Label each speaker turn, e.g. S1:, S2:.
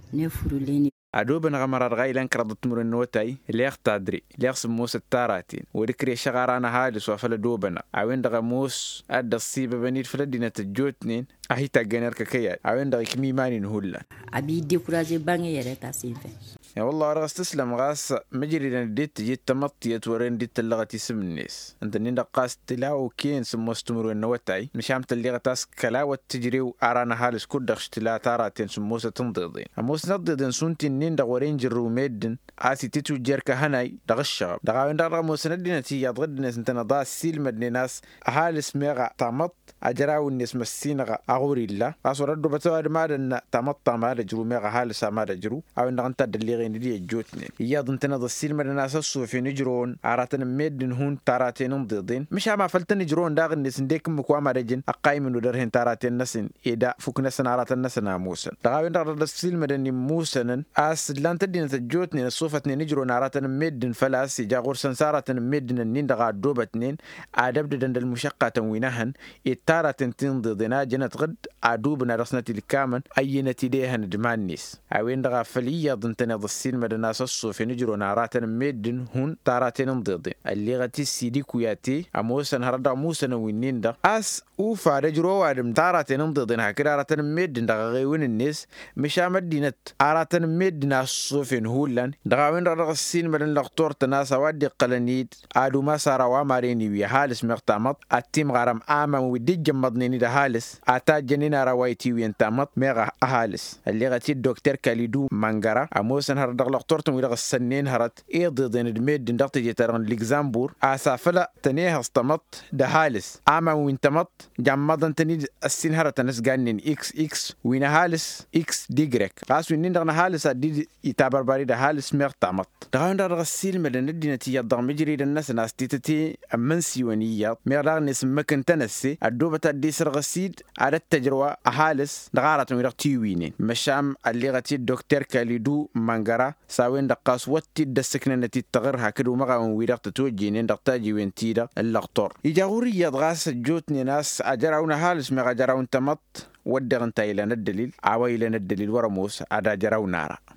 S1: نفروليني
S2: أدوبن غمرار غايلان كردت مرن نوتاي ليخ تادري ليخ سموس التاراتين ودكري شغارانا هادس وفل دوبنا عوين دغ موس أدى الصيبة بنيت فلدينا تجوتنين أهي تاقينير ككيا عوين دغ كمي مانين هولا
S1: أبي ديكوراجي بانجي يريتا سينفي
S2: يا والله رغس تسلم غاس مجري لان ديت جيت تمطيت ورين ديت اللغة تسم الناس انت نين قاس تلاو كين سموس تمرو النوتاي مش عم تلغة تاس كلاوة تجري وأرانا هالس كودخش تلا تاراتين سموسة تنضيضين أموس نضيضين سنتين نين دغورين جرو ميدن آسي تتو جيركا هناي دغشغب دغاوين دغا موسندين تيجي أضغد ناس انت نضاس سيل مدني ناس هالس ميغا تامط أجراو الناس مسينغا أغوري الله قاسو ردو بتوار مادن تامط مادا جرو ميغا هالس مادا جرو أو إن غنتا دليغين دي جوتني ياض انت نضا السيل مدن ناس الصوفي نجرون عراتن ميدن هون تاراتين نضيضين مش عما فلتن جرون داغ الناس نديك مكوا مادجن أقاي منو درهن تاراتين نسن إيدا فوك نسن عراتن نسن موسن دغاوين دغا السيل مدن موسن أس لان تدين تجوتني الصوفتني نجرون عراتن ميدن فلاس يجاغور سنساراتن ميدن النين دغا دوبتنين عدب دند المشقة تنوينهن التاراتن تنضيضنا جنت غد عدوبنا رسنتي الكامن أي نتيجة ندمان نيس عوين دغا فليا ضنتنا ضسين مدناس الصوفي نجرون عراتن ميدن هون تاراتن نضيضين اللي غتي سيدي كوياتي أموسن هردا موسن وينين دا أس أوفا رجرو وادم تاراتن نضيضين هكذا عراتن ميدن دغا غيوين الناس مش عمدينت عراتن ميدن الصوفي هولان دغاوين دغا السين مدن لغطور تناسا وادي قلنيد عادو ما سارا وماريني ويا هالس مغتامط التيم غرام آمن ودي جمضنيني دا هالس أتا جنينا روايتي وينتامط ميغا هالس اللي غتي الدكتور كاليدو مانغارا أموسن هردغ لغطورتم ويدغ السنين هرت إيضي دين الميد دندغت جيتران لكزامبور أسافلا تنيه استمط دا هالس آمن وينتامط جمضن تنيد السين هرت نسقانين إكس وينا هالس إكس ديجريك قاس وينين دغنا هالس دي يتابر باري دا هالس مغتامط دغاون دغ السيل مدن الدين تي يضغ مجري الناس ناس تيتتي أمن سيونيات ميغدغ نسمكن تنسي الدوبة دي سرغسيد على التجربة هالس دغارة ويرغ تيوينين مشام اللي غتي الدكتور كاليدو مانغارا ساوين دقاس واتي دسكنا نتي تغرها كدو مغاون ويرغ تتوجينين دقتاجي وينتيدا اللغطور يجاوري يضغاس جوتني ناس أجراون هالس ميغا جراون تمط ودغن تايلان الدليل عويلان الدليل ورموس أدا جراو نارا